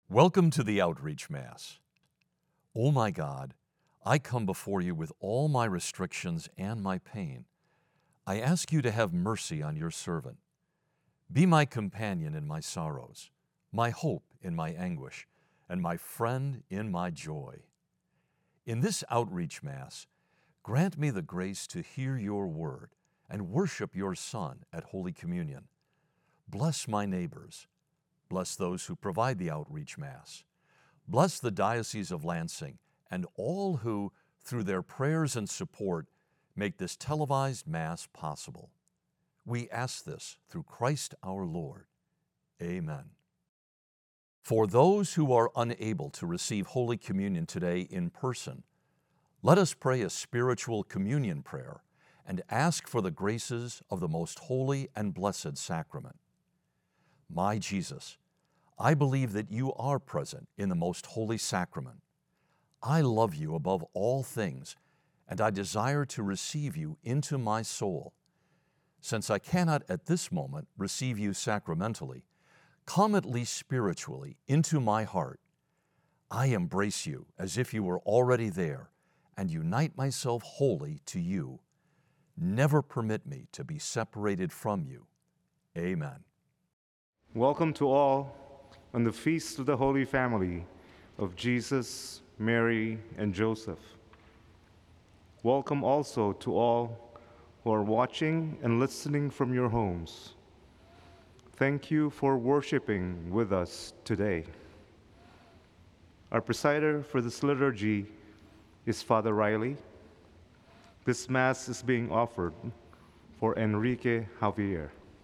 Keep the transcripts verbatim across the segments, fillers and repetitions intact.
Welcome to the Outreach Mass. O my God, I come before you with all my restrictions and my pain. I ask you to have mercy on your servant. Be my companion in my sorrows, my hope in my anguish, and my friend in my joy. In this Outreach Mass, grant me the grace to hear your word and worship your Son at Holy Communion. Bless my neighbors. Bless those who provide the Outreach Mass. Bless the Diocese of Lansing and all who, through their prayers and support, make this televised Mass possible. We ask this through Christ our Lord. Amen. For those who are unable to receive Holy Communion today in person, let us pray a spiritual communion prayer and ask for the graces of the most holy and blessed sacrament. My Jesus, I believe that you are present in the most holy sacrament. I love you above all things, and I desire to receive you into my soul. Since I cannot at this moment receive you sacramentally, come at least spiritually into my heart. I embrace you as if you were already there and unite myself wholly to you. Never permit me to be separated from you. Amen. Welcome to all on the Feast of the Holy Family of Jesus, Mary, and Joseph. Welcome also to all who are watching and listening from your homes. Thank you for worshiping with us today. Our presider for this liturgy is Father Riley. This Mass is being offered for Enrique Javier.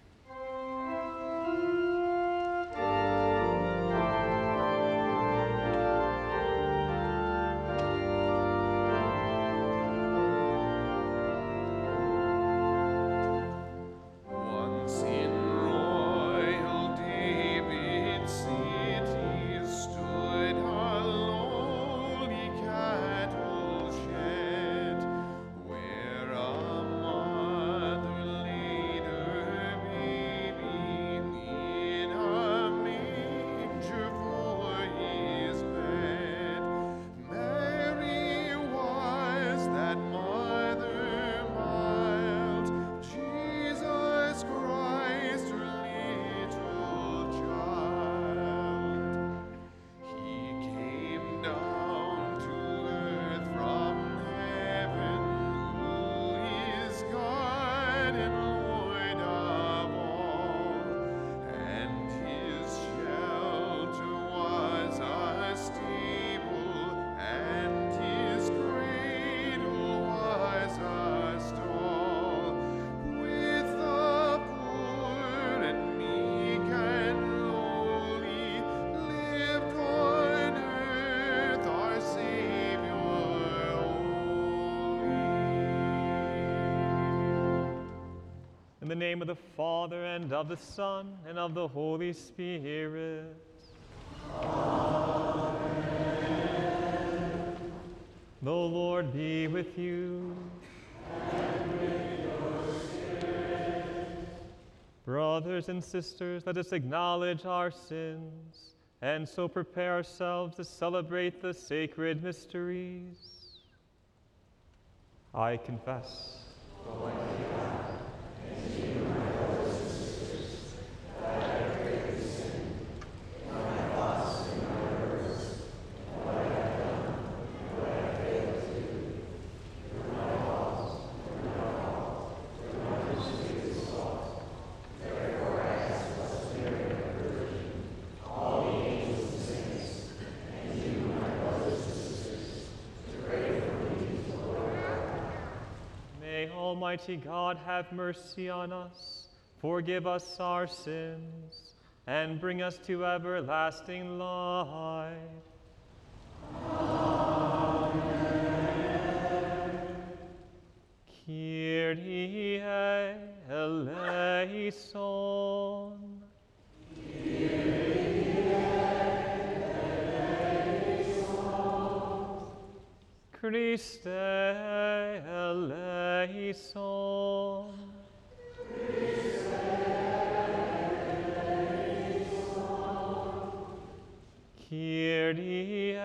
In the name of the Father, and of the Son, and of the Holy Spirit. Amen. The Lord be with you. And with your spirit. Brothers and sisters, let us acknowledge our sins, and so prepare ourselves to celebrate the sacred mysteries. I confess. Almighty God, and to you, my brothers and sisters, that I have greatly sinned in my thoughts and my words, and what I have done, and what I have failed to do, through my fault, through my fault, through my mischievous fault. Therefore I ask Blessed Mary, the Virgin, all the angels and saints, and you, my brothers and sisters, to pray for me to the Lord our God. May Almighty God have mercy on us, forgive us our sins, and bring us to everlasting life. Amen. Kyrie eleison. Christe eleison. Kyrie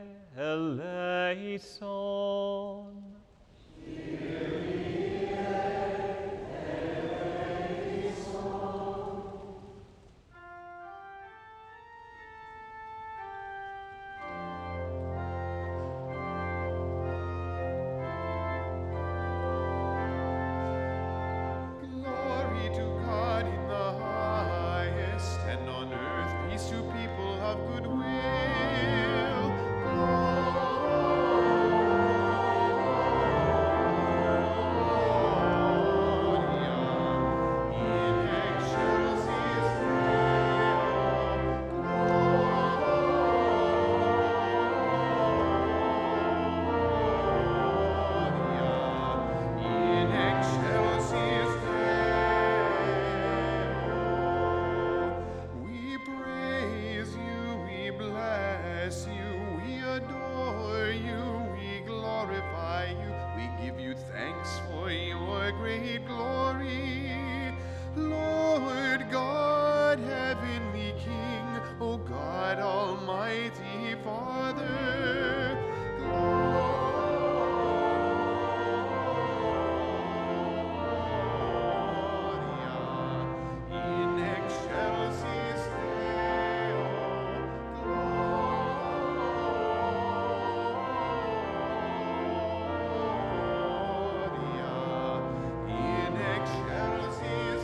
eleison. Glory to God in the highest, and on earth peace to people of good will. Gloria in excelsis Deo. Gloria in excelsis Deo. We praise you, we bless you, we adore you, we glorify you, we give you thanks for your great glory. Lord God, heavenly King, O God, almighty Father, Gloria in excelsis Deo. Gloria in excelsis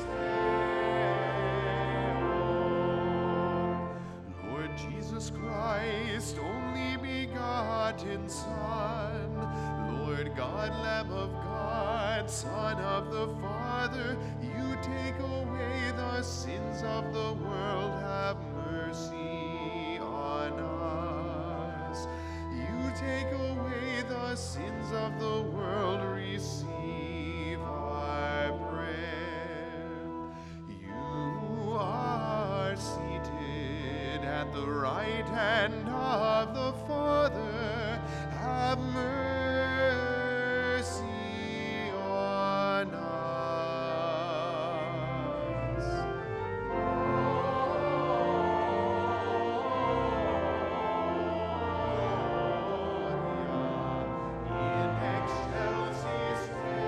Deo. Lord Jesus Christ, only begotten Son, Lord God, Lamb of God, Son of the Father, you take away the sins of the world, have mercy on us. You take away the sins of the world, receive our prayer. You are seated at the right hand of the Father. Have mercy on us. Gloria in excelsis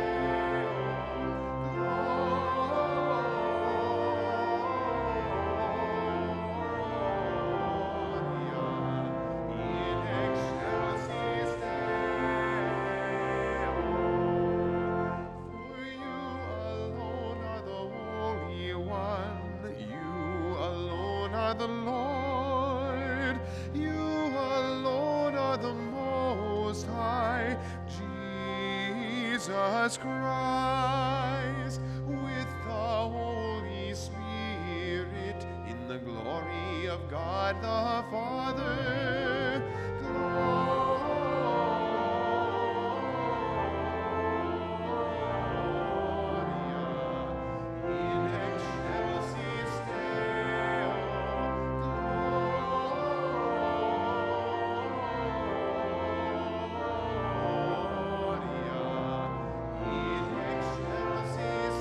For you alone are the Holy One, you alone are the Lord, you alone are the Most High, Jesus Christ, with the Holy Spirit, in the glory of God the Father. Gloria in excelsis Deo. Gloria in excelsis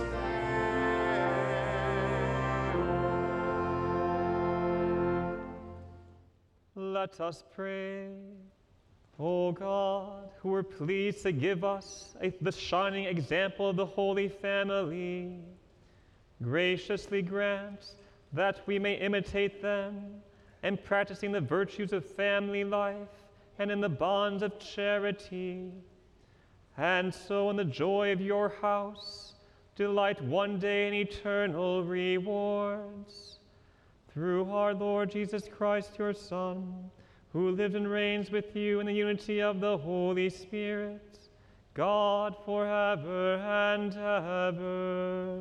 Deo. Let us pray. O God, who were pleased to give us a, the shining example of the Holy Family, graciously grant that we may imitate them in practicing the virtues of family life and in the bonds of charity, and so in the joy of your house delight one day in eternal rewards. Through our Lord Jesus Christ, your Son, who lives and reigns with you in the unity of the Holy Spirit, God forever and ever.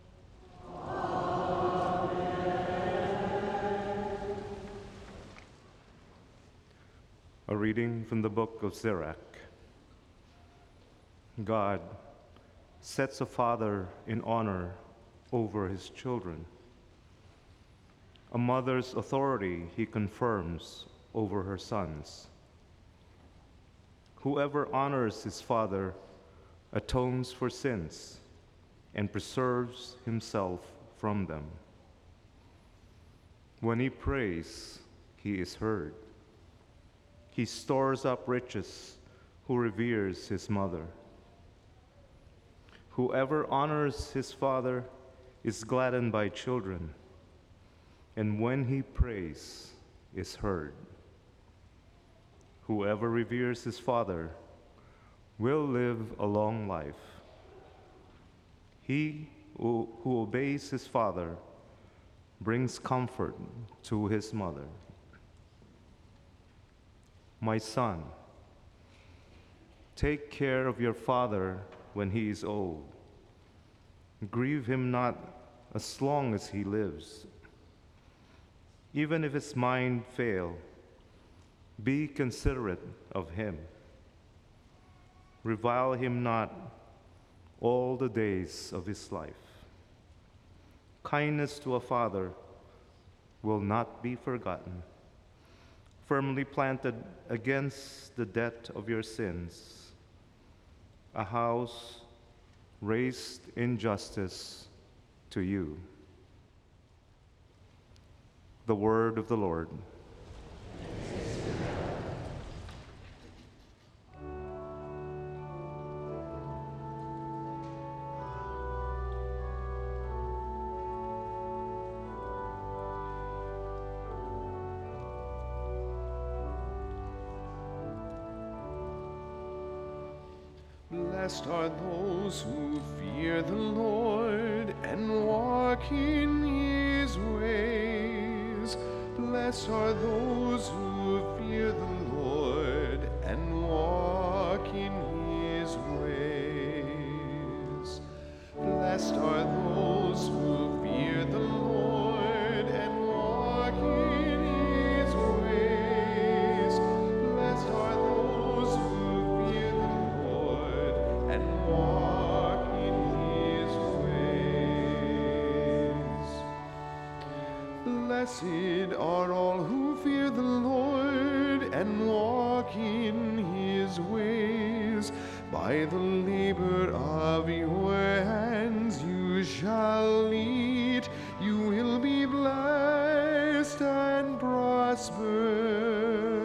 A reading from the book of Sirach. God sets a father in honor over his children. A mother's authority he confirms over her sons. Whoever honors his father atones for sins and preserves himself from them. When he prays, he is heard. He stores up riches who reveres his mother. Whoever honors his father is gladdened by children, and when he prays is heard. Whoever reveres his father will live a long life. He who, who obeys his father brings comfort to his mother. My son, take care of your father when he is old. Grieve him not as long as he lives. Even if his mind fail, be considerate of him. Revile him not all the days of his life. Kindness to a father will not be forgotten. Firmly planted against the debt of your sins, a house raised in justice to you. The word of the Lord. Blessed are those who fear the Lord and walk in his ways. Blessed are those who fear the Lord and walk in his ways. Blessed are those who fear the Lord and walk in his ways. Blessed are those who fear the Lord and walk in his ways. Blessed are all who fear the Lord and walk in his ways. By the labor of your hands you shall eat. You will be blessed and prosper.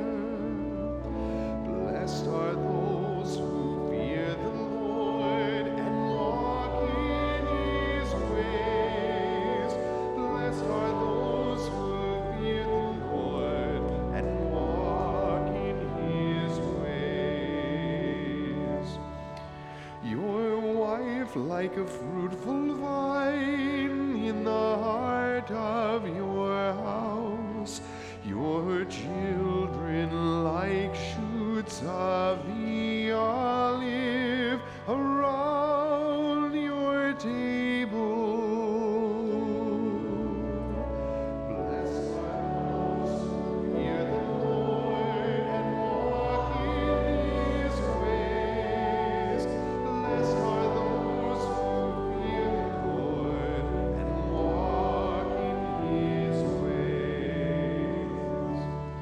Blessed are those who fear the Lord and walk in his ways. Blessed are those who fear the Lord and walk in his ways. Your wife like a fruitful vine in the heart of your house, your children like shoots of the olive around your table. Blessed are those who fear the Lord and walk in his ways. Blessed are those who fear the Lord and walk in his ways.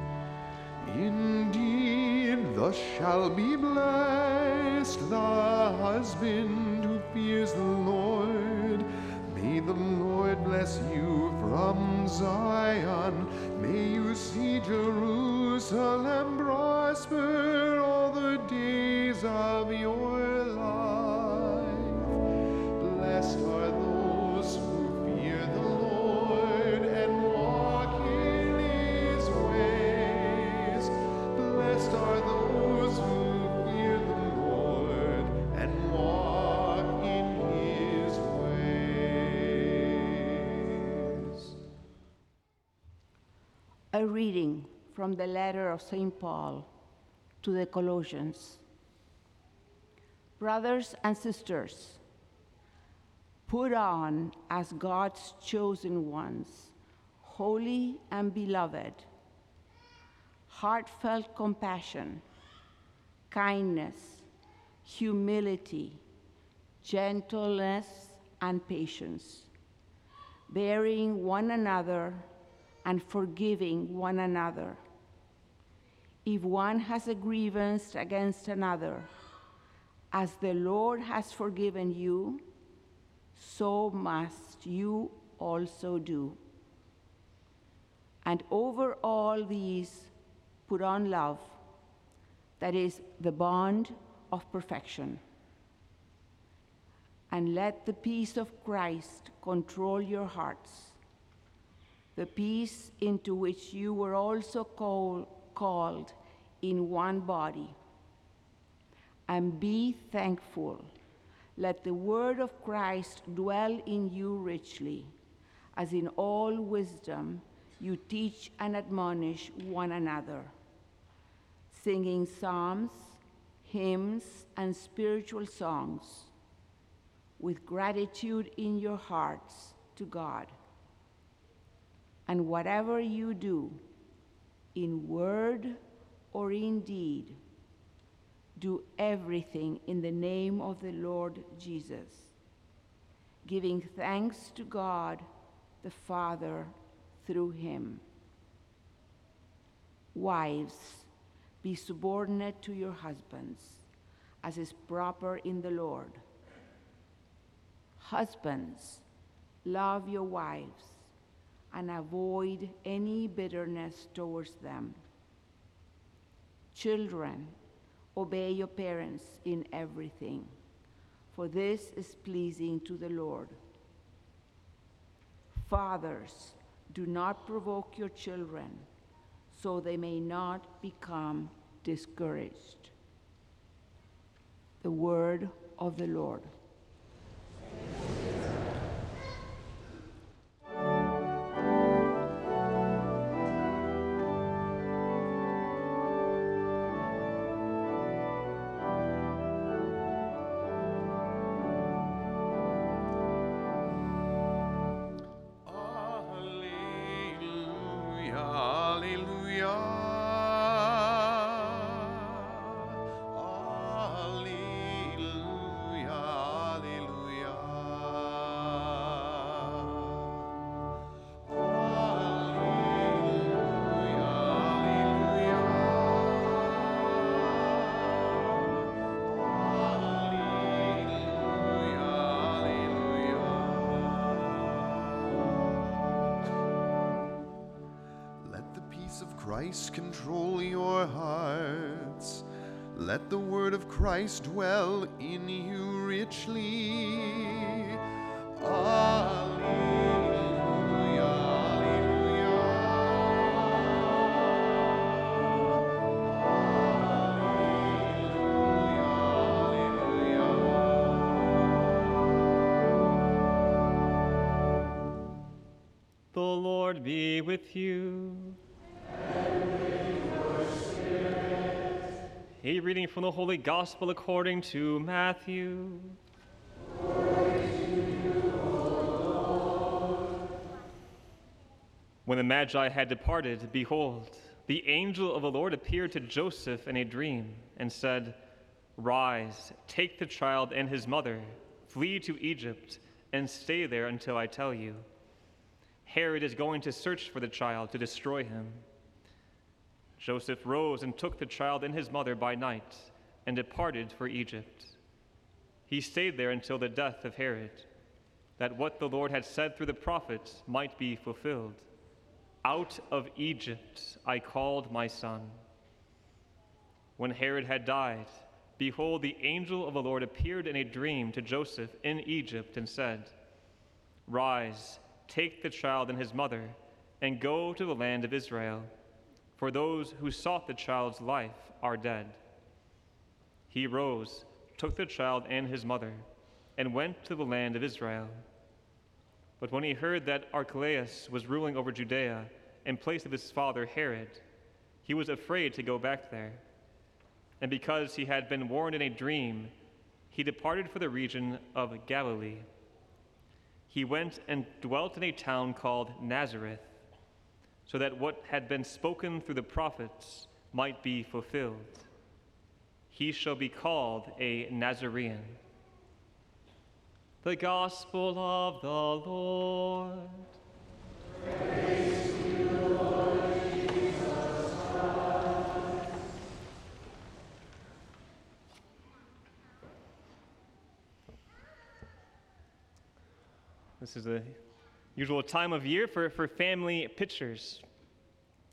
Indeed, thus shall be blessed the husband who fears the Lord. May the Lord bless you from Zion. May you see Jerusalem prosper all the days of your life. Blessed are those who fear the Lord and walk in his ways. Blessed are those who fear the Lord and walk in his ways. A reading from the letter of Saint Paul to the Colossians. Brothers and sisters, put on as God's chosen ones, holy and beloved, heartfelt compassion, kindness, humility, gentleness, and patience, bearing one another and forgiving one another. If one has a grievance against another, as the Lord has forgiven you, so must you also do. And over all these, put on love, that is the bond of perfection. And let the peace of Christ control your hearts, the peace into which you were also call, called in one body. And be thankful. Let the word of Christ dwell in you richly, as in all wisdom you teach and admonish one another, singing psalms, hymns, and spiritual songs, with gratitude in your hearts to God. And whatever you do, in word or in deed, do everything in the name of the Lord Jesus, giving thanks to God the Father through him. Wives, be subordinate to your husbands, as is proper in the Lord. Husbands, love your wives and avoid any bitterness towards them. Children, obey your parents in everything, for this is pleasing to the Lord. Fathers, do not provoke your children, so they may not become discouraged. The word of the Lord. Christ control your hearts. Let the word of Christ dwell in you richly. Alleluia, alleluia. Alleluia, alleluia. The Lord be with you. A reading from the Holy Gospel according to Matthew. Glory to you, O Lord. When the Magi had departed, behold, the angel of the Lord appeared to Joseph in a dream and said, "Rise, take the child and his mother, flee to Egypt, and stay there until I tell you. Herod is going to search for the child to destroy him." Joseph rose and took the child and his mother by night and departed for Egypt. He stayed there until the death of Herod, that what the Lord had said through the prophets might be fulfilled. "Out of Egypt I called my son." When Herod had died, behold, the angel of the Lord appeared in a dream to Joseph in Egypt and said, "Rise, take the child and his mother, and go to the land of Israel. For those who sought the child's life are dead." He rose, took the child and his mother, and went to the land of Israel. But when he heard that Archelaus was ruling over Judea in place of his father Herod, he was afraid to go back there. And because he had been warned in a dream, he departed for the region of Galilee. He went and dwelt in a town called Nazareth, so that what had been spoken through the prophets might be fulfilled. He shall be called a Nazarene. The Gospel of the Lord. Praise to you, Lord Jesus Christ. This is the usual time of year for, for family pictures.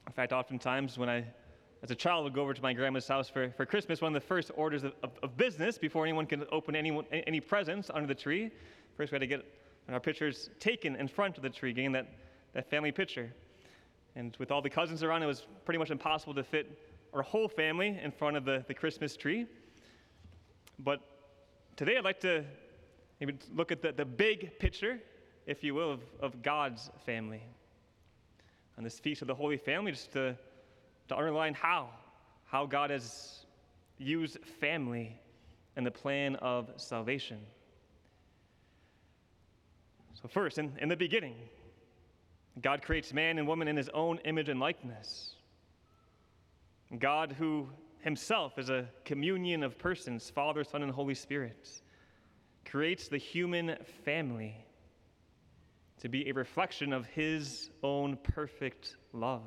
In fact, oftentimes when I, as a child, would go over to my grandma's house for, for Christmas, one of the first orders of, of, of business before anyone can open any, any presents under the tree, first we had to get our pictures taken in front of the tree, getting that, that family picture. And with all the cousins around, it was pretty much impossible to fit our whole family in front of the, the Christmas tree. But today I'd like to maybe look at the, the big picture, if you will, of, of God's family. On this Feast of the Holy Family, just to, to underline how, how God has used family in the plan of salvation. So first, in, in the beginning, God creates man and woman in his own image and likeness. God, who himself is a communion of persons, Father, Son, and Holy Spirit, creates the human family to be a reflection of his own perfect love.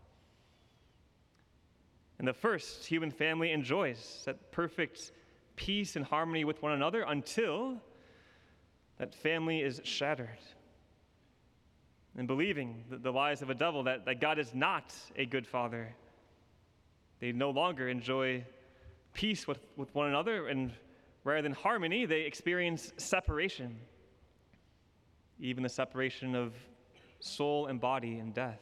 And the first human family enjoys that perfect peace and harmony with one another until that family is shattered. And believing the, the lies of a devil that, that God is not a good father, they no longer enjoy peace with, with one another, and rather than harmony, they experience separation, even the separation of soul and body in death.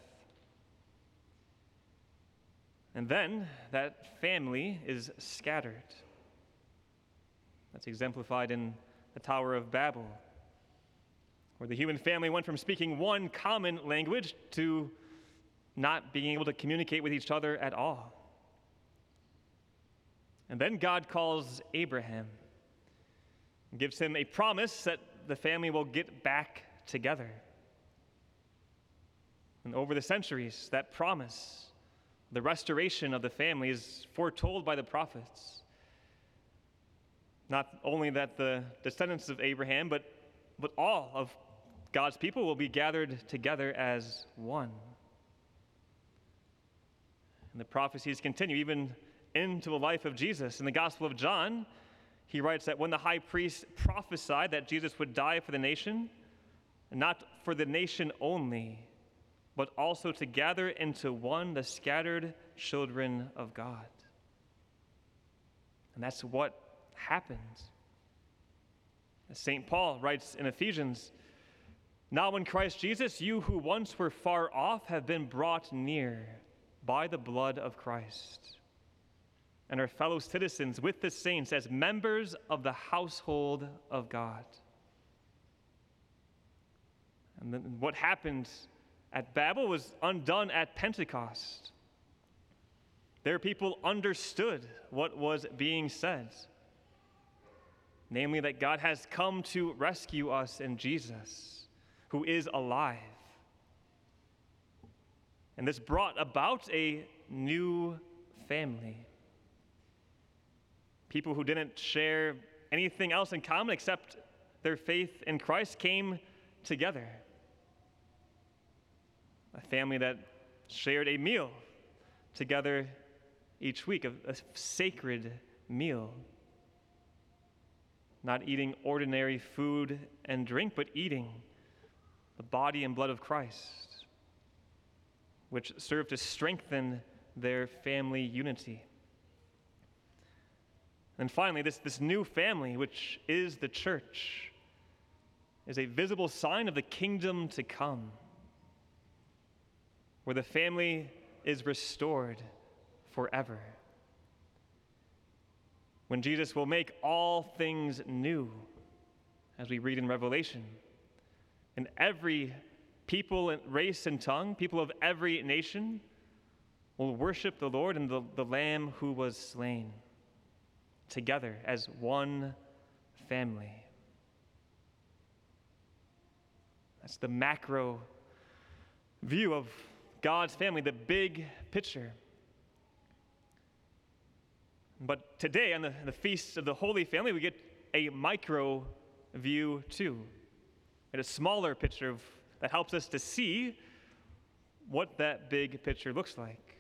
And then that family is scattered. That's exemplified in the Tower of Babel, where the human family went from speaking one common language to not being able to communicate with each other at all. And then God calls Abraham and gives him a promise that the family will get back together. And over the centuries, that promise, the restoration of the family, is foretold by the prophets. Not only that the descendants of Abraham, but, but all of God's people will be gathered together as one. And the prophecies continue even into the life of Jesus. In the Gospel of John, he writes that when the high priest prophesied that Jesus would die for the nation, not for the nation only, but also to gather into one the scattered children of God. And that's what happened. As Saint Paul writes in Ephesians, "Now in Christ Jesus, you who once were far off have been brought near by the blood of Christ, and are fellow citizens with the saints as members of the household of God." And then what happened at Babel was undone at Pentecost. Their people understood what was being said, namely that God has come to rescue us in Jesus, who is alive. And this brought about a new family. People who didn't share anything else in common except their faith in Christ came together. A family that shared a meal together each week, a, a sacred meal. Not eating ordinary food and drink, but eating the body and blood of Christ, which served to strengthen their family unity. And finally, this, this new family, which is the church, is a visible sign of the kingdom to come, where the family is restored forever. When Jesus will make all things new, as we read in Revelation, and every people and race and tongue, people of every nation, will worship the Lord and the, the Lamb who was slain, together as one family. That's the macro view of God's family, the big picture. But today, on the, the Feast of the Holy Family, we get a micro view too, and a smaller picture of, that helps us to see what that big picture looks like.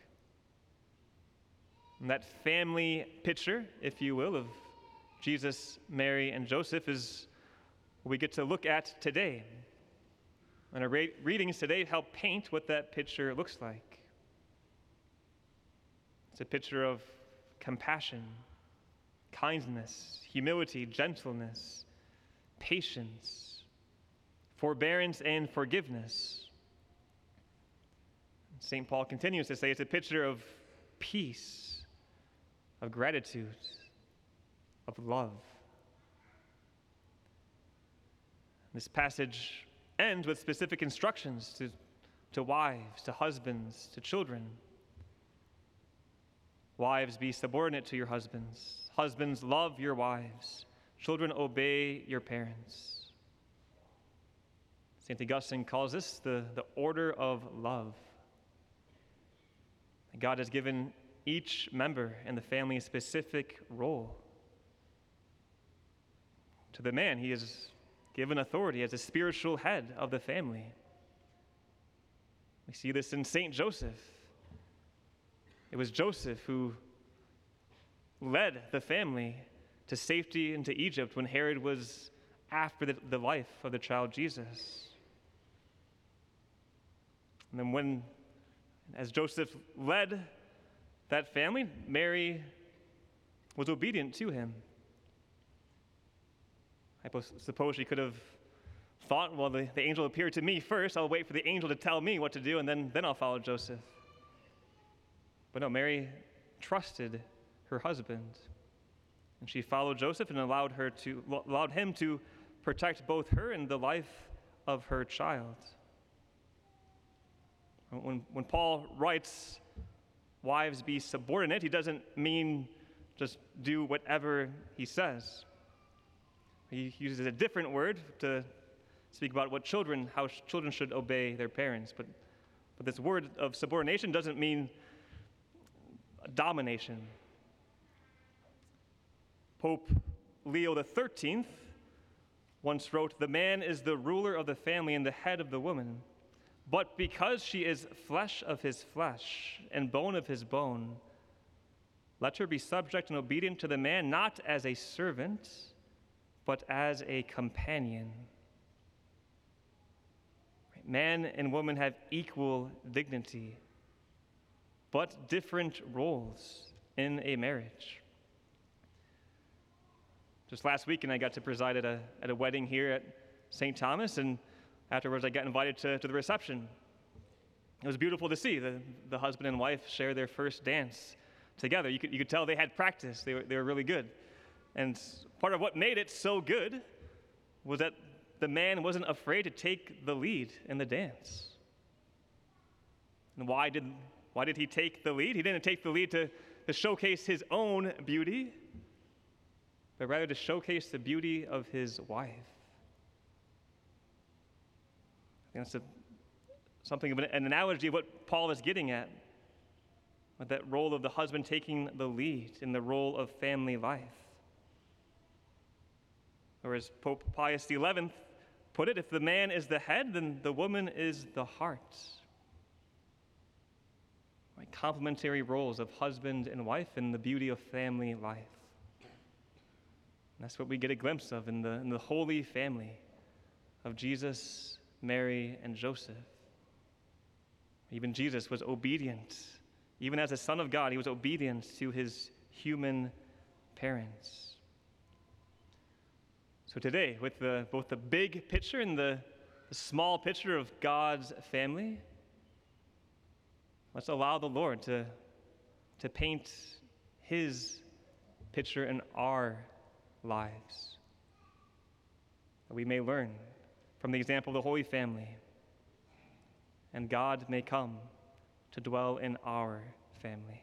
And that family picture, if you will, of Jesus, Mary, and Joseph is what we get to look at today. And our readings today help paint what that picture looks like. It's a picture of compassion, kindness, humility, gentleness, patience, forbearance, and forgiveness. Saint Paul continues to say it's a picture of peace, of gratitude, of love. This passage ends with specific instructions to, to wives, to husbands, to children. Wives, be subordinate to your husbands. Husbands, love your wives. Children, obey your parents. Saint Augustine calls this the, the order of love. God has given each member in the family a specific role. To the man, he is given authority as a spiritual head of the family. We see this in Saint Joseph. It was Joseph who led the family to safety into Egypt when Herod was after the, the life of the child Jesus. And then when, as Joseph led that family, Mary was obedient to him. I suppose she could have thought, well, the, the angel appeared to me first. I'll wait for the angel to tell me what to do, and then, then I'll follow Joseph. But no, Mary trusted her husband, and she followed Joseph and allowed her to allowed him to protect both her and the life of her child. When, when Paul writes, wives be subordinate, he doesn't mean just do whatever he says. He uses a different word to speak about what children, how children should obey their parents. But, but this word of subordination doesn't mean domination. Pope Leo the thirteenth once wrote, "The man is the ruler of the family and the head of the woman. But because she is flesh of his flesh and bone of his bone, let her be subject and obedient to the man, not as a servant, but as a companion." Man and woman have equal dignity, but different roles in a marriage. Just last weekend, I got to preside at a, at a wedding here at Saint Thomas, and afterwards I got invited to, to the reception. It was beautiful to see the, the husband and wife share their first dance together. You could, you could tell they had practice. They were, they were really good. And part of what made it so good was that the man wasn't afraid to take the lead in the dance. And why did, why did he take the lead? He didn't take the lead to, to showcase his own beauty, but rather to showcase the beauty of his wife. I think that's a, something of an, an analogy of what Paul is getting at, with that role of the husband taking the lead in the role of family life. Or as Pope Pius the eleventh put it, if the man is the head, then the woman is the heart. Right? Complementary roles of husband and wife and the beauty of family life. And that's what we get a glimpse of in the, in the holy family of Jesus, Mary, and Joseph. Even Jesus was obedient. Even as a son of God, he was obedient to his human parents. So today, with the, both the big picture and the, the small picture of God's family, let's allow the Lord to, to paint his picture in our lives, that we may learn from the example of the Holy Family, and God may come to dwell in our family.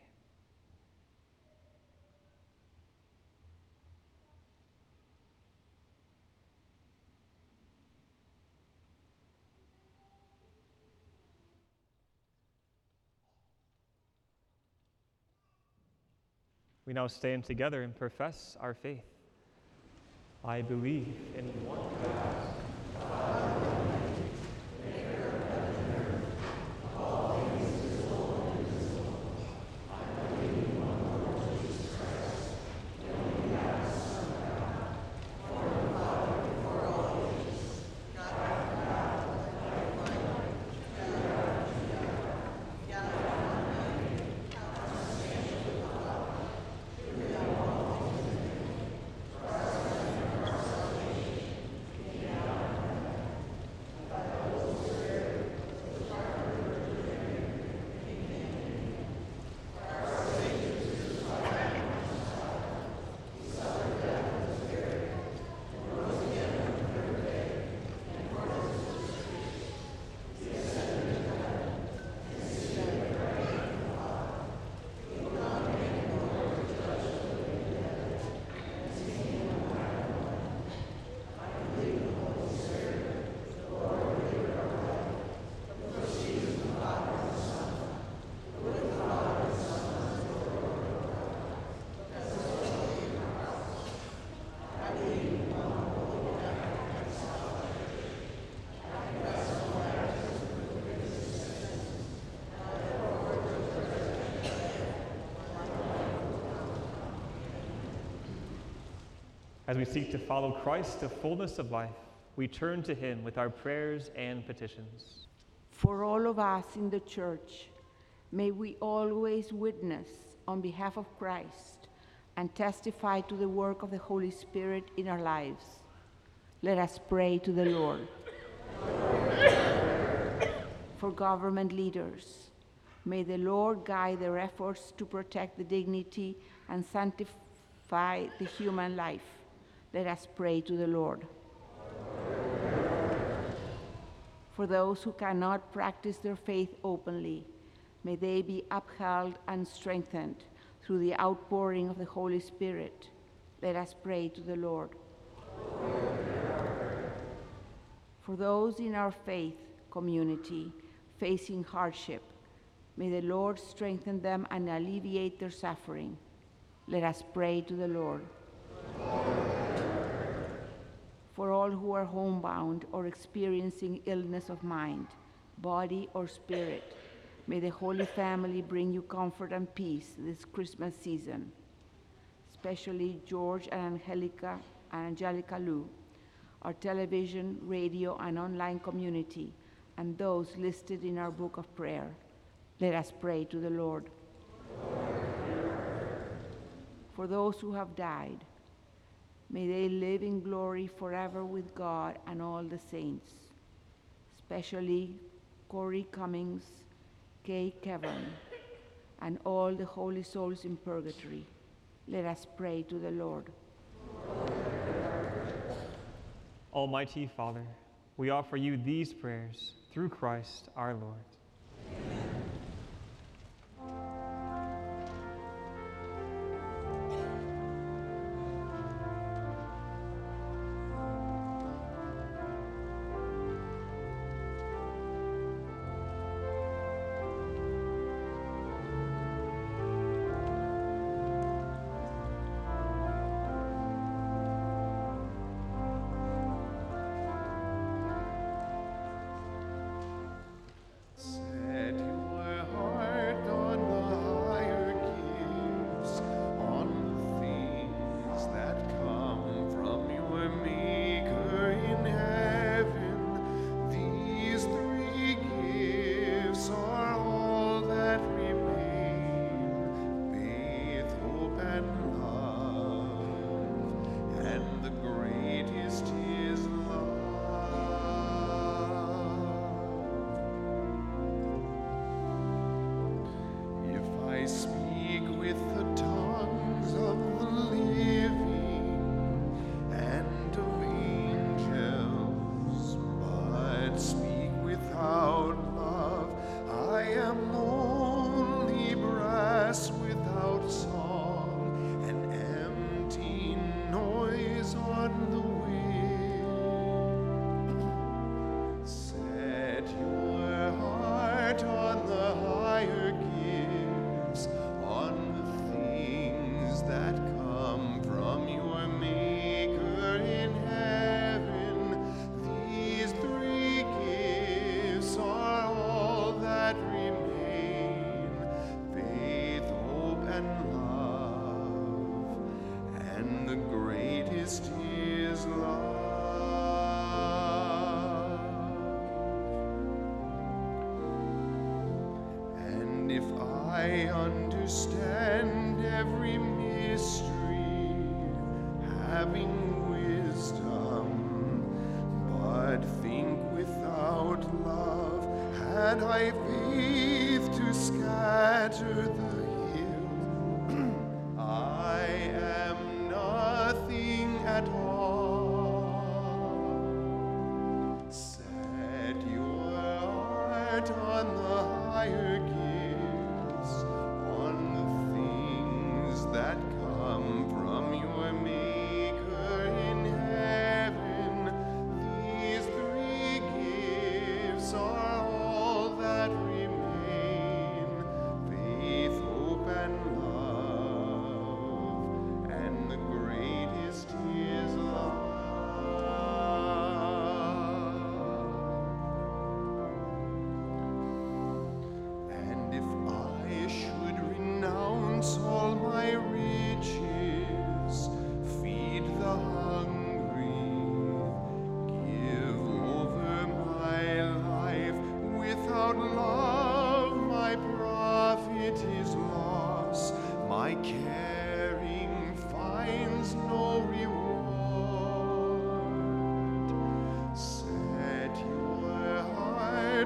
We now stand together and profess our faith. I believe in one God, Father Almighty, maker of heaven and earth, of all things visible and invisible. I believe in one Lord Jesus Christ, the only begotten Son of God, born of the Father before all ages, God from God, light of light, true God of true God, begotten of one man, consubstantial As we seek to follow Christ to fullness of life, we turn to him with our prayers and petitions. For all of us in the church, may we always witness on behalf of Christ and testify to the work of the Holy Spirit in our lives. Let us pray to the Lord. For government leaders, may the Lord guide their efforts to protect the dignity and sanctify the human life. Let us pray to the Lord. For those who cannot practice their faith openly, may they be upheld and strengthened through the outpouring of the Holy Spirit. Let us pray to the Lord. For those in our faith community facing hardship, may the Lord strengthen them and alleviate their suffering. Let us pray to the Lord. For all who are homebound or experiencing illness of mind, body, or spirit, may the Holy Family bring you comfort and peace this Christmas season. Especially George and Angelica and Angelica Lou, our television, radio, and online community, and those listed in our book of prayer. Let us pray to the Lord. For those who have died, may they live in glory forever with God and all the saints, especially Corey Cummings, Kay Kevin, and all the holy souls in purgatory. Let us pray to the Lord. Almighty Father, we offer you these prayers through Christ our Lord. Set your heart on the higher gifts, on the things that come from your Maker in heaven. These three gifts are all that remain: faith, hope, and love, and the greatest is love. If I speak with the tongues of the living and of angels, but speak without love, I am only brass without song, an empty noise on the wind. Set your heart on the higher gifts, on the things that come from your Maker in heaven. These three gifts are all that remain: faith, hope, and love, and the greatest is love. And if I understand every mystery, having wisdom, but think without love, had I faith to scatter the hill, I am nothing at all. Set your heart on the higher gifts, on the things that come from your Maker in heaven. These three gifts are all that remain: faith, hope, and love, and the greatest is love. And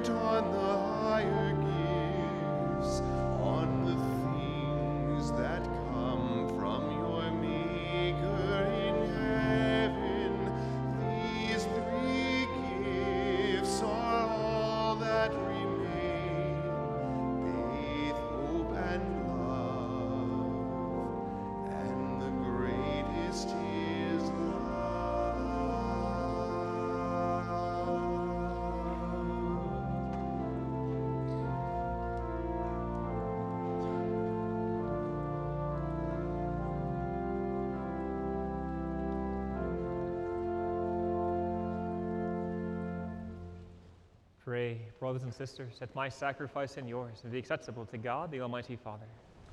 put on the higher gifts, on the things that come from your Maker in heaven. These three gifts are all that remain: faith, hope, and love, and the greatest is love. Pray, brothers and sisters, that my sacrifice and yours may be acceptable to God, the Almighty Father.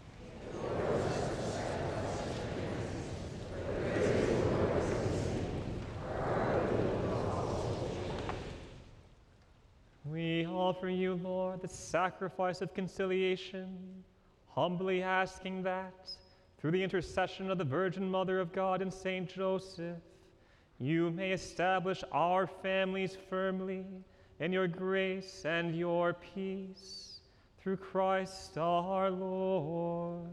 We offer you, Lord, the sacrifice of conciliation, humbly asking that, through the intercession of the Virgin Mother of God and Saint Joseph, you may establish our families firmly in your grace and your peace, through Christ our Lord.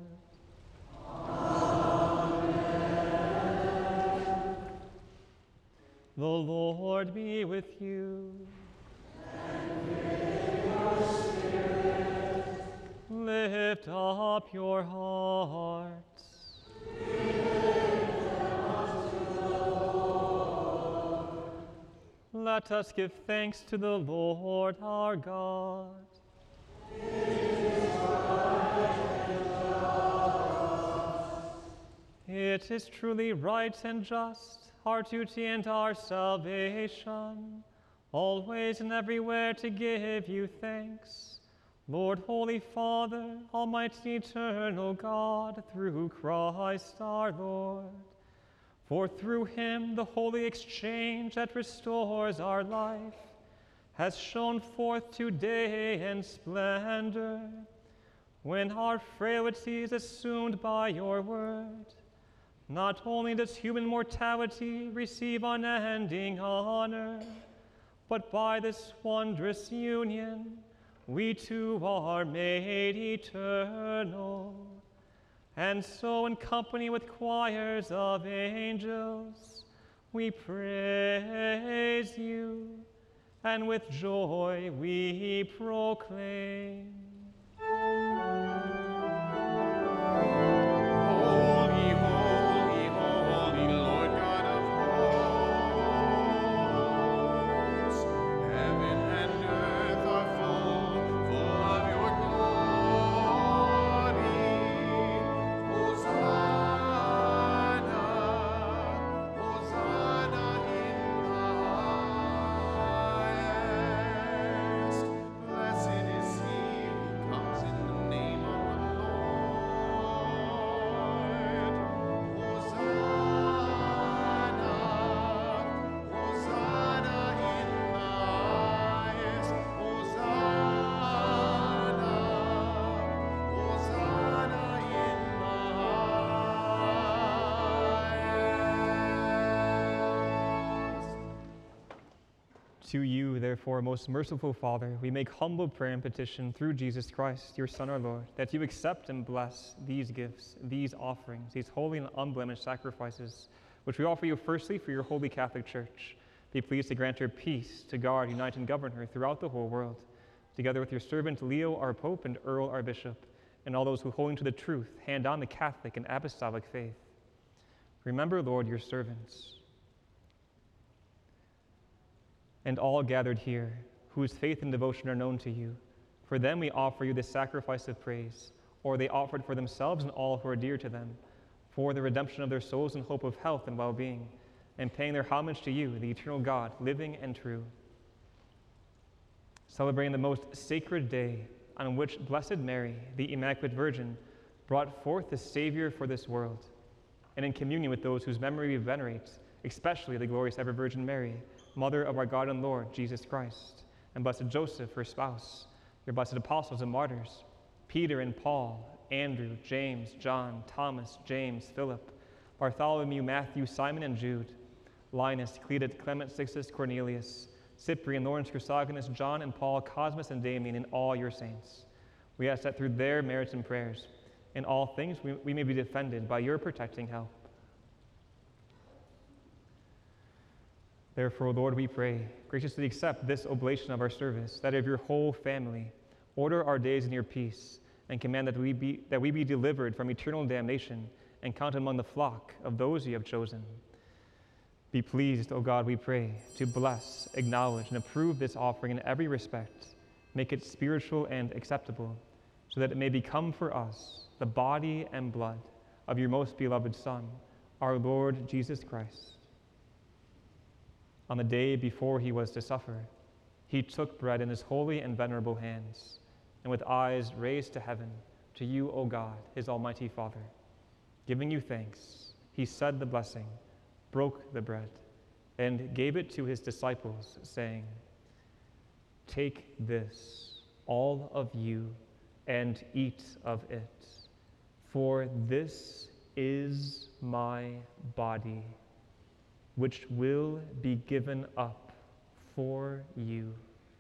Amen. The Lord be with you. And with your spirit. Lift up your hearts. Let us give thanks to the Lord our God. It is truly right and just, our duty and our salvation, always and everywhere to give you thanks, Lord, Holy Father, Almighty, eternal God, through Christ our Lord. For through him the holy exchange that restores our life has shone forth today in splendor, when our frailty is assumed by your word. Not only does human mortality receive unending honor, but by this wondrous union we too are made eternal. And so, in company with choirs of angels, we praise you, and with joy we proclaim. Holy, holy, holy, Lord God of hosts, heaven and earth are full, full of your glory. Hosanna, Hosanna in the highest. Blessed is he who comes in the name of the Lord. Hosanna, Hosanna in the highest. Hosanna, Hosanna in the highest. To you, therefore, most merciful Father, we make humble prayer and petition through Jesus Christ, your Son, our Lord, that you accept and bless these gifts, these offerings, these holy and unblemished sacrifices, which we offer you firstly for your holy Catholic Church. Be pleased to grant her peace, to guard, unite, and govern her throughout the whole world, together with your servant Leo, our Pope, and Earl, our Bishop, and all those who, holding to the truth, hand on the Catholic and Apostolic faith. Remember, Lord, your servants, and all gathered here, whose faith and devotion are known to you. For them we offer you this sacrifice of praise, or they offer it for themselves and all who are dear to them, for the redemption of their souls and hope of health and well-being, and paying their homage to you, the eternal God, living and true. Celebrating the most sacred day on which Blessed Mary, the Immaculate Virgin, brought forth the Savior for this world, and in communion with those whose memory we venerate, especially the glorious ever Virgin Mary, Mother of our God and Lord, Jesus Christ, and Blessed Joseph, her spouse, your blessed apostles and martyrs, Peter and Paul, Andrew, James, John, Thomas, James, Philip, Bartholomew, Matthew, Simon, and Jude, Linus, Cletus, Clement, Sixtus, Cornelius, Cyprian, Lawrence, Chrysogonus, John and Paul, Cosmas and Damien, and all your saints. We ask that through their merits and prayers, in all things we, we may be defended by your protecting help. Therefore, Lord, we pray, graciously accept this oblation of our service, that of your whole family. Order our days in your peace, and command that we be, that we be delivered from eternal damnation and counted among the flock of those you have chosen. Be pleased, O God, we pray, to bless, acknowledge, and approve this offering in every respect. Make it spiritual and acceptable, so that it may become for us the body and blood of your most beloved Son, our Lord Jesus Christ. On the day before he was to suffer, he took bread in his holy and venerable hands, and with eyes raised to heaven, to you, O God, his almighty Father, giving you thanks, he said the blessing, broke the bread, and gave it to his disciples, saying, "Take this, all of you, and eat of it, for this is my body, which will be given up for you."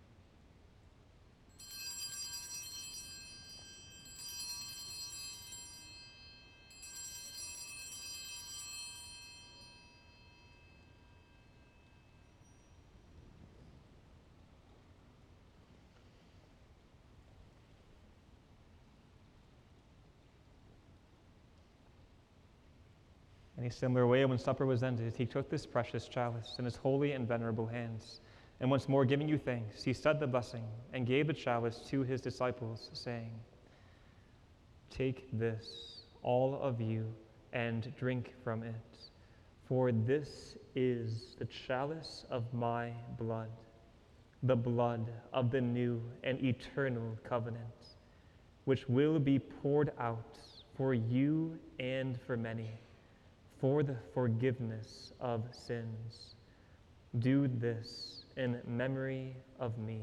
In a similar way, when supper was ended, he took this precious chalice in his holy and venerable hands, and once more giving you thanks, he said the blessing and gave the chalice to his disciples, saying, "Take this, all of you, and drink from it, for this is the chalice of my blood, the blood of the new and eternal covenant, which will be poured out for you and for many, for the forgiveness of sins. Do this in memory of me."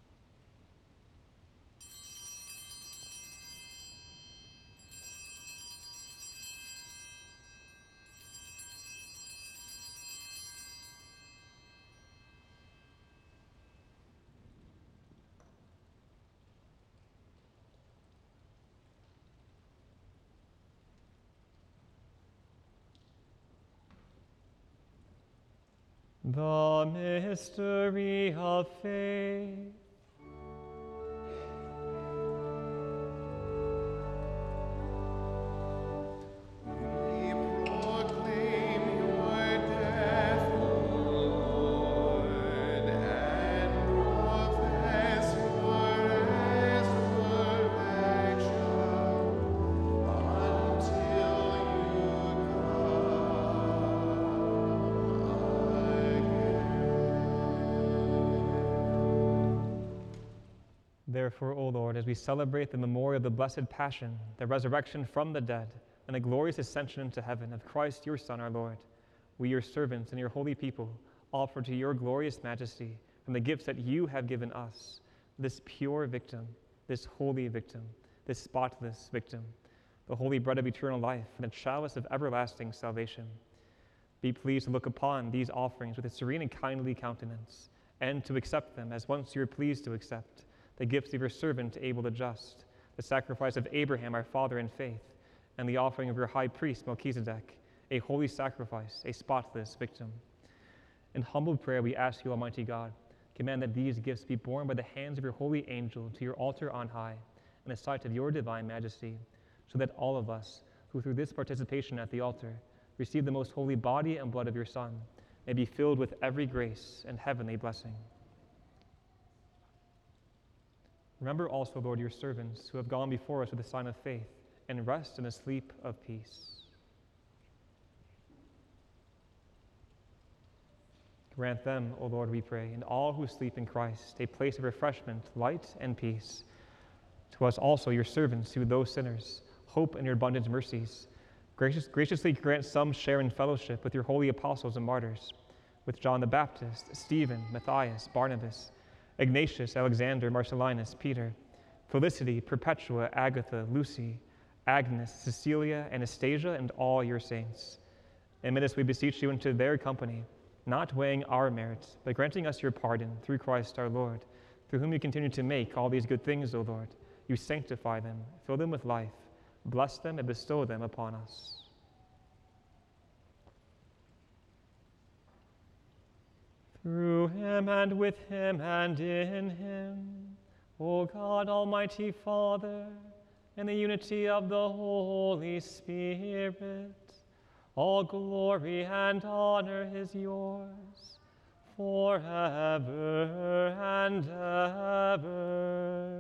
The mystery of faith. We proclaim your death, O Lord, and profess your resurrection until you Therefore, O Lord, as we celebrate the memorial of the blessed Passion, the resurrection from the dead, and the glorious ascension into heaven of Christ your Son, our Lord, we, your servants and your holy people, offer to your glorious majesty from the gifts that you have given us, this pure victim, this holy victim, this spotless victim, the holy bread of eternal life, and the chalice of everlasting salvation. Be pleased to look upon these offerings with a serene and kindly countenance, and to accept them as once you were pleased to accept the gifts of your servant Abel the just, the sacrifice of Abraham our father in faith, and the offering of your high priest Melchizedek, a holy sacrifice, a spotless victim. In humble prayer we ask you, Almighty God, command that these gifts be borne by the hands of your holy angel to your altar on high, in the sight of your divine majesty, so that all of us, who through this participation at the altar receive the most holy body and blood of your Son, may be filled with every grace and heavenly blessing. Remember also, Lord, your servants who have gone before us with a sign of faith, and rest in a sleep of peace. Grant them, O Lord, we pray, and all who sleep in Christ, a place of refreshment, light, and peace. To us also, your servants, who those sinners, hope in your abundant mercies, gracious, graciously grant some share in fellowship with your holy apostles and martyrs, with John the Baptist, Stephen, Matthias, Barnabas, Ignatius, Alexander, Marcellinus, Peter, Felicity, Perpetua, Agatha, Lucy, Agnes, Cecilia, Anastasia, and all your saints. Admit us, we beseech you, into their company, not weighing our merits, but granting us your pardon through Christ our Lord, through whom you continue to make all these good things, O Lord. You sanctify them, fill them with life, bless them, and bestow them upon us. Through him and with him and in him, O God, Almighty Father, in the unity of the Holy Spirit, all glory and honor is yours forever and ever.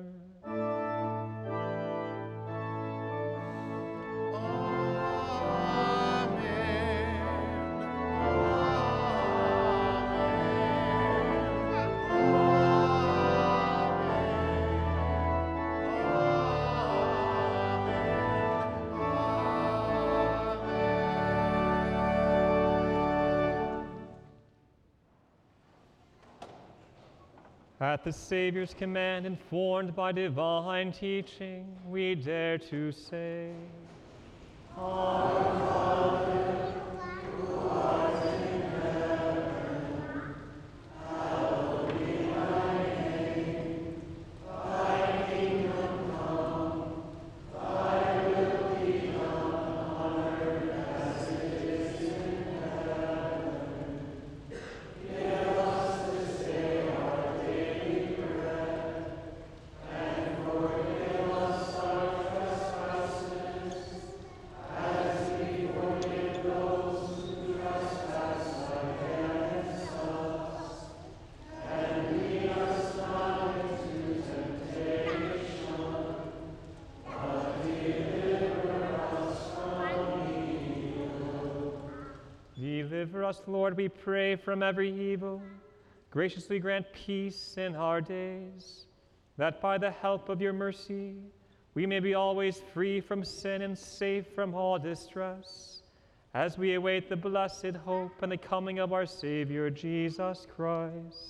At the Savior's command, informed by divine teaching, we dare to say, Our Father, who art in heaven, hallowed be thy name. Thy kingdom come, thy will be done on earth as it is in heaven. Give us this day our daily bread, and forgive us our trespasses, as we forgive those who trespass against us. And lead us not into temptation, but deliver us from evil. Deliver us, Lord, we pray, from every evil. Graciously grant peace in our days, that by the help of your mercy we may be always free from sin and safe from all distress, as we await the blessed hope and the coming of our Savior, Jesus Christ.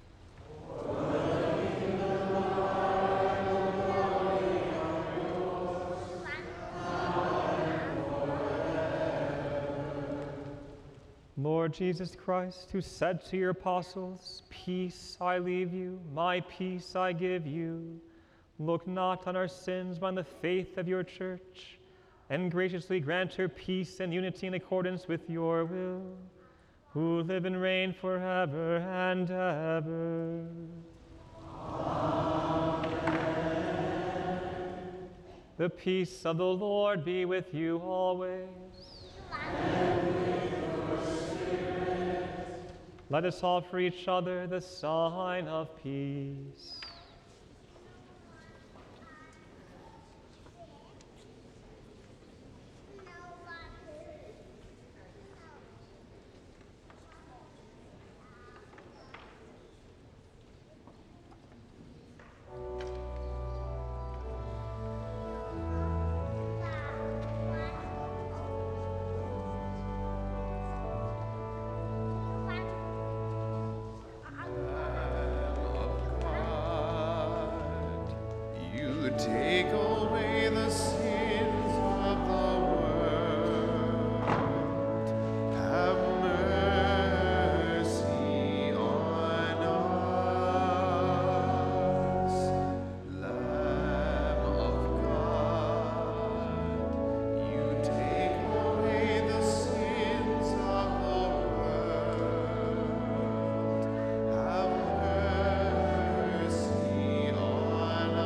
Lord Jesus Christ, who said to your apostles, Peace I leave you, my peace I give you, look not on our sins, but on the faith of your church, and graciously grant her peace and unity in accordance with your will, who live and reign forever and ever. Amen. The peace of the Lord be with you always. Let us offer each other the sign of peace. Take away the sins of the world. Have mercy on us. Lamb of God, you take away the sins of the world. Have mercy on us.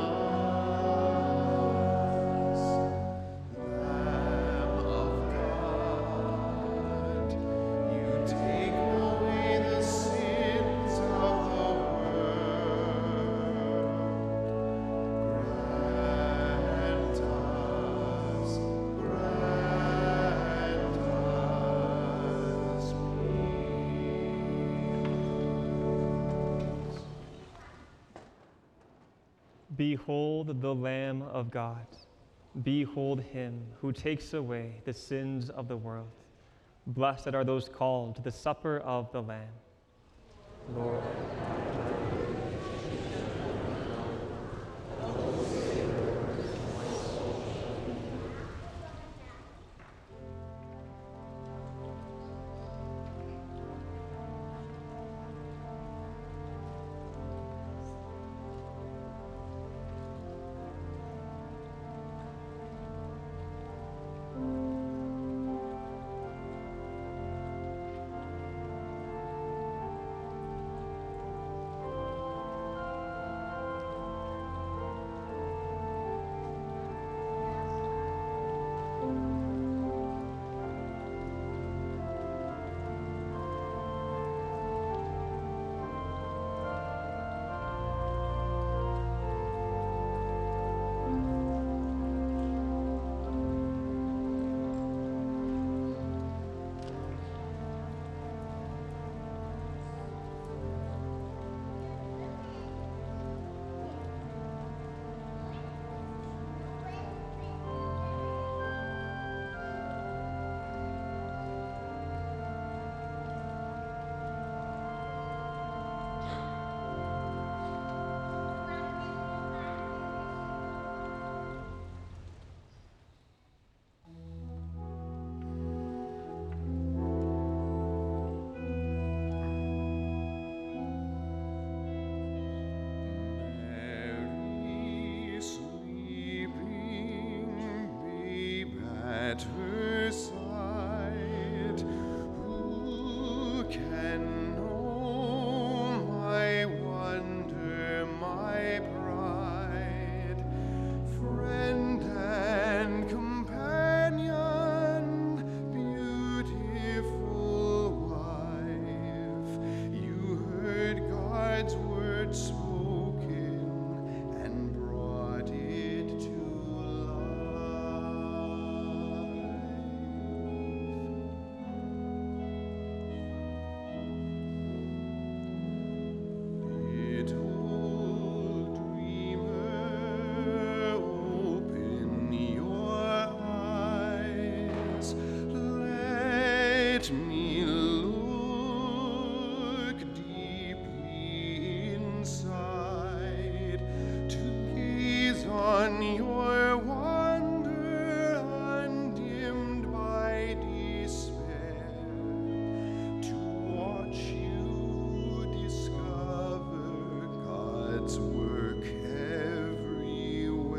Behold the Lamb of God. Behold him who takes away the sins of the world. Blessed are those called to the supper of the Lamb. Lord, God's work everywhere.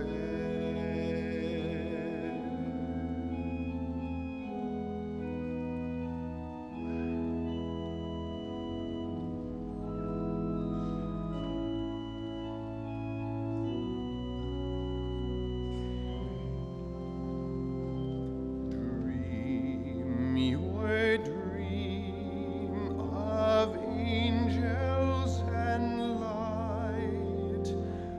Dream your dream of angels and light.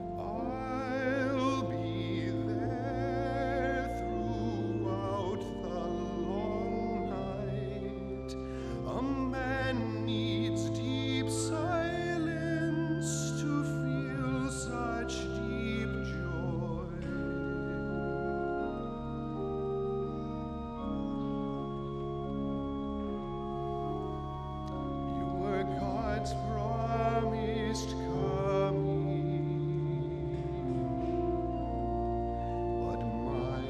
I'll be there throughout the long night. A man needs deep silence to feel such deep joy. You're God's promised coming, but my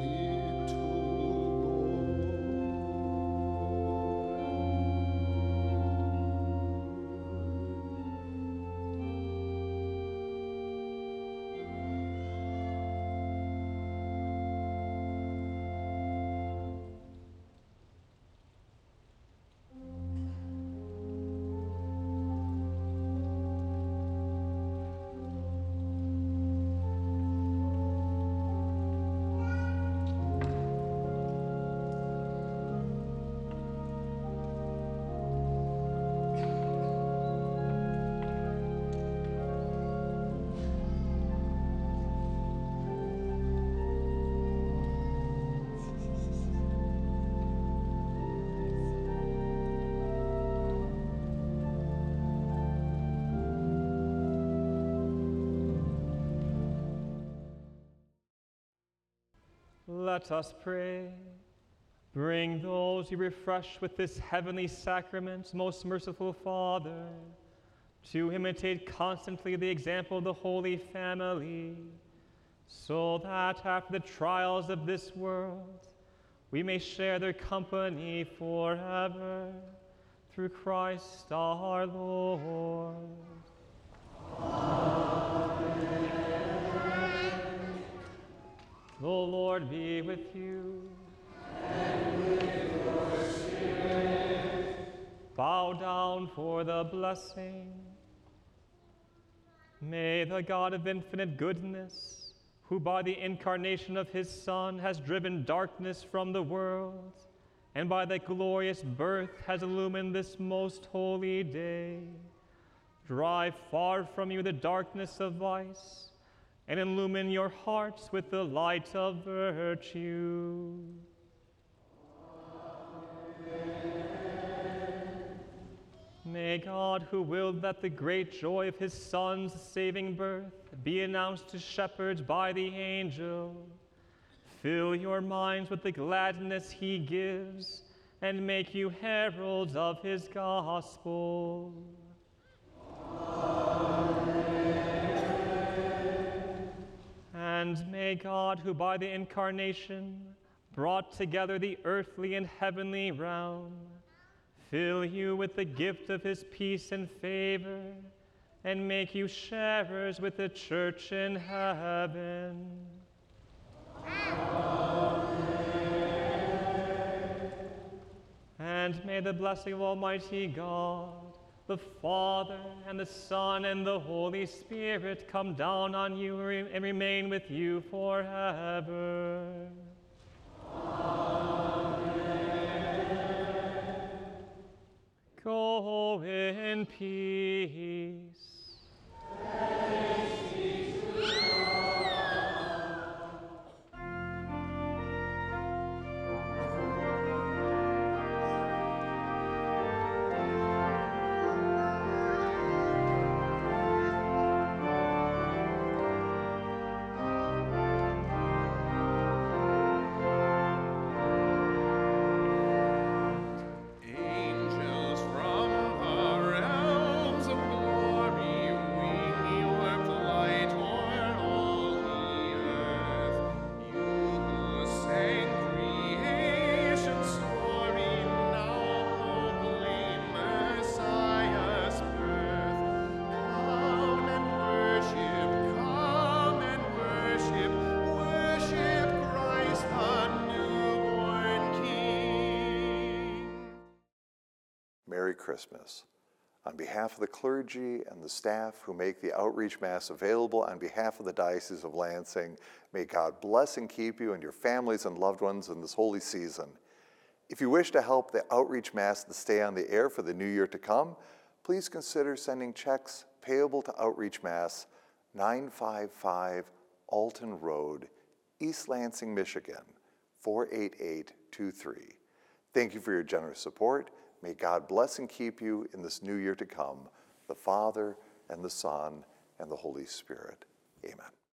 Let us pray. Bring those you refresh with this heavenly sacrament, most merciful Father, to imitate constantly the example of the Holy Family, so that after the trials of this world, we may share their company forever. Through Christ our Lord. The Lord be with you. And with your spirit. Bow down for the blessing. May the God of infinite goodness, who by the incarnation of his Son has driven darkness from the world, and by the glorious birth has illumined this most holy day, drive far from you the darkness of vice, and illumine your hearts with the light of virtue. Amen. May God, who willed that the great joy of his Son's saving birth be announced to shepherds by the angel, fill your minds with the gladness he gives, and make you heralds of his gospel. And may God, who by the incarnation brought together the earthly and heavenly realm, fill you with the gift of his peace and favor, and make you sharers with the church in heaven. And may the blessing of Almighty God, the Father, and the Son, and the Holy Spirit come down on you and remain with you forever. Amen. Go in peace. angels from the realms Merry Christmas. On behalf of the clergy and the staff who make the Outreach Mass available on behalf of the Diocese of Lansing, may God bless and keep you and your families and loved ones in this holy season. If you wish to help the Outreach Mass to stay on the air for the new year to come, please consider sending checks payable to Outreach Mass, nine five five Alton Road, East Lansing, Michigan, four eight eight two three. Thank you for your generous support. May God bless and keep you in this new year to come, the Father and the Son and the Holy Spirit. Amen.